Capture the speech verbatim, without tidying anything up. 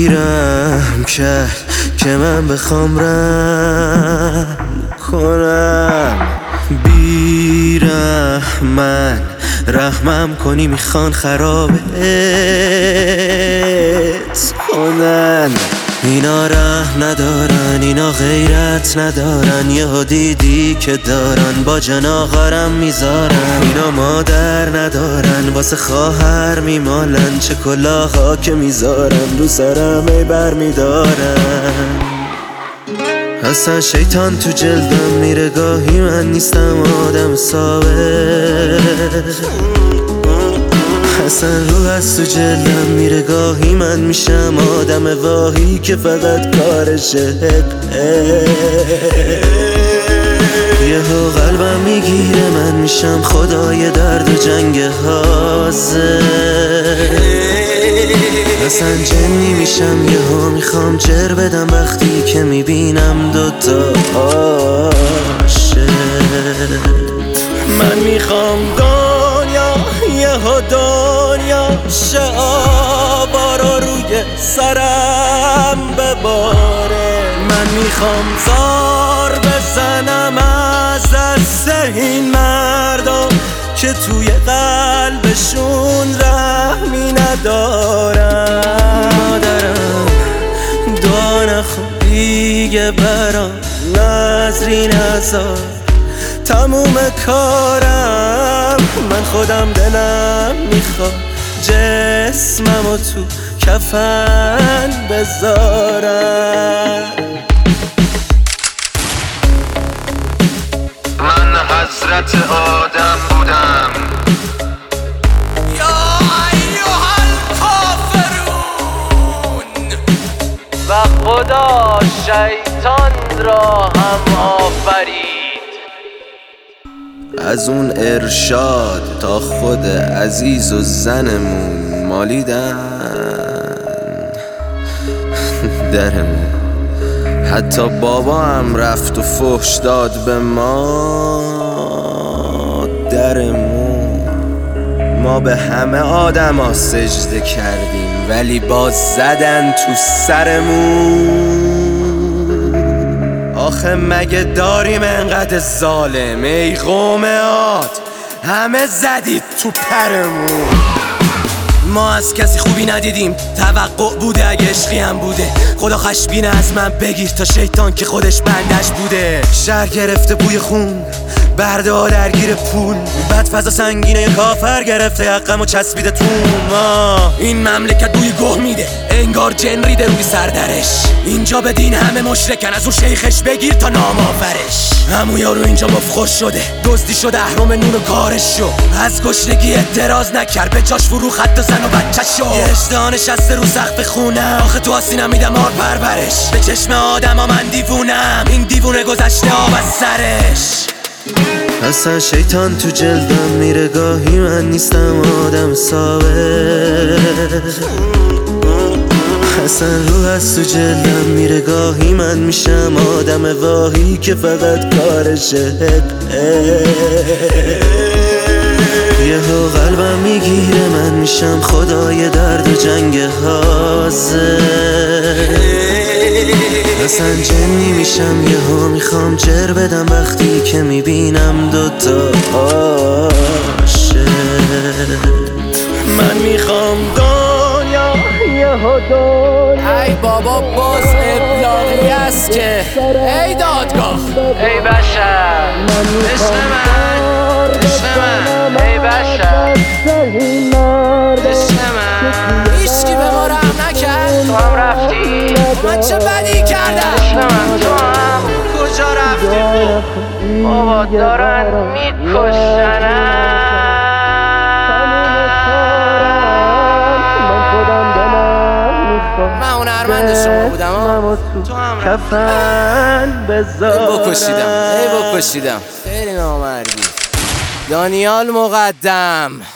بیرم کرد که من بخوام رحم کنم. بیرحمن رحمم کنی میخوان خرابت کنن. اینا رحم ندارن، اینا غیرت ندارن، یهو دیدی که دارن با جناغارم میذارن. اینا مادر ندارن واسه خواهر میمالن، چه کلاها که میذارن رو سرم ای بر میدارن. اصلا شیطان تو جلدم میره گاهی من نیستم آدم ثابت. اصلا روح از تو جلدم میره گاهی من میشم آدم واهی که فقط کارشه. یهو قلبم میگیره من میشم خدای درد و جنگ حاضر. اصلا جنی میشم یهو میخوام جر بدم وقتی که میبینم دوتا عاشق. من میخوام دنیا یهو دنیا شه آوارو روی سرم بباره. من میخوام زار بزنم از دست این مردم که توی قلبشون رحمی ندارم. مادرم دعا نخون دیگه برام نظری نذار، تموم کارم من خودم دلم میخواد جسممو تو کفن بذارم. من حضرت آدم بودم یا ایها الکافرون، و خدا شیطان را هم آفرید. از اون ارشاد تا خود عزیز و زنمون مالیدن درمون. حتی بابا هم رفت و فحش داد به ما درمون. ما به همه آدم ها سجده کردیم ولی باز زدن تو سرمون. آخه مگه داریم انقدر ظالم ای قوم عاد، همه زدید تو پرمون. ما از کسی خوبی ندیدیم، توقع بوده اگه عشقی هم بوده. خدا خشبینه از من بگیر تا شیطان که خودش بندش بوده. شهر گرفته بوی خون، برده ها درگیر پول، بد فضا سنگینه یه کافر گرفته یقم و چسبیده تو ما. این مملکت بوی گوه میده انگار جن ریده روی سردرش. اینجا به دین همه مشرکن، از اون شیخش بگیر تا نام آفرش. همون یارو اینجا مفخور شده، دزدی شده اهرام نون و کارش شو. از گشنگی اعتراض نکرد به جاش فرو خط و زن و بچه شو. یه اشتها نشسته رو سقف خونم، آخه تو آسینم میدم آر پرورش. به چشم آدم ها من دیوونم، این دیوونه گذشته آب از سرش. اصلا شیطان تو جلدم میره گاهی من نیستم آدم ثابت. اصلا روح از تو جلدم میره گاهی من میشم آدم واهی که فقط کارشه. یهو قلبم میگیره من میشم خدای درد و جنگ حاضر. اصلا جنی میشم یهو میخوام جر بدم وقتی که میبینم دوتا عاشق. من میخوام دنیا یهو دنیا. ای بابا باز ابلاغی است که ای دادگاه، ای بشر عشق من، عشق من، ای بشر عشق من. هیچکی به ما رحم نکرد، تو هم رفتی، من چه بدی کردم؟ عشق من تو هم کجا رفتی؟ بابا دارن میکشنن. من هنرمند شما بودم ها، تو هم کفن بذارم. ای بکشیدم، ای بکشیدم، خیلی نامردی. دانیال مقدم.